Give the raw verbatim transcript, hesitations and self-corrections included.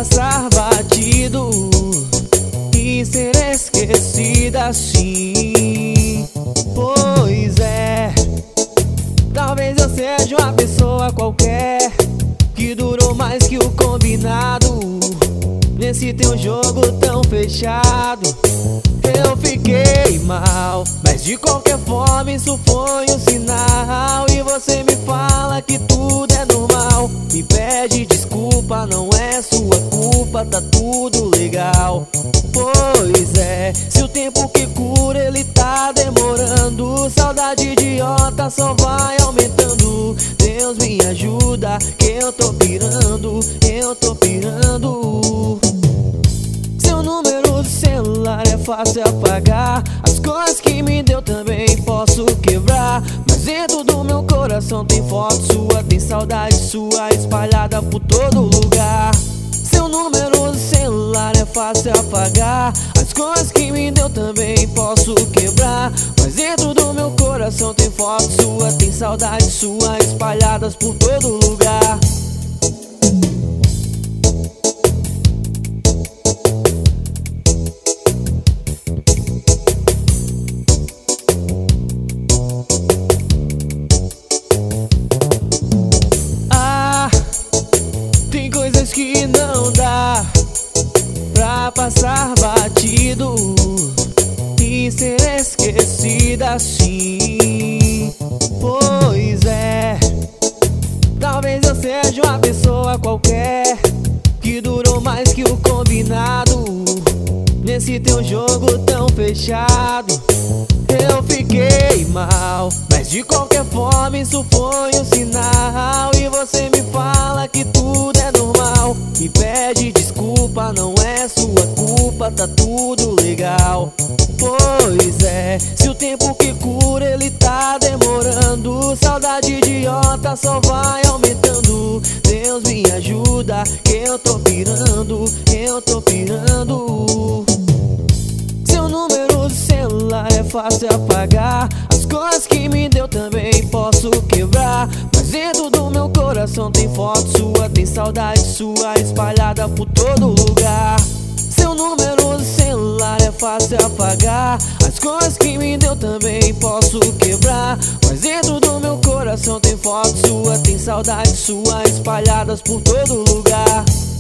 passar batido e ser esquecida assim. Pois é, talvez eu seja uma pessoa qualquer que durou mais que o combinado. Nesse teu jogo tão fechado eu fiquei mal, mas de qualquer forma isso foi um sinal. E você me fala que tudo é normal, me pede desculpa, não é sua culpa, tá tudo legal. Pois é, se o tempo que cura ele tá demorando, saudade idiota só vai aumentando. Deus me ajuda que eu tô pirando, eu tô pirando. Seu número de celular é fácil apagar, as coisas que me deu também posso quebrar, mas dentro do meu coração tem foto sua, tem saudade sua espalhada por todo lugar. Seu número de celular é fácil apagar, as coisas que me deu também posso quebrar, mas dentro do meu coração tem foto sua, tem saudade sua espalhadas por todo lugar. Que não dá pra passar batido e ser esquecida assim. Pois é, talvez eu seja uma pessoa qualquer que durou mais que o combinado. Nesse teu jogo tão fechado eu fiquei mal, mas de qualquer forma isso foi um sinal. E você me fala que tudo é normal, me pede desculpa, não é sua culpa, tá tudo legal. Pois é, se o tempo que cura ele tá demorando, saudade idiota só vai aumentando. Deus me ajuda que eu tô pirando, eu tô pirando. Seu número de celular é fácil apagar, as coisas que me deu também posso quebrar, mas dentro do meu coração tem foto sua, tem saudade sua espalhada por todo lugar. Seu número de celular é fácil apagar, as coisas que me deu também posso quebrar, mas dentro do meu coração tem foto sua, tem saudade sua espalhadas por todo lugar.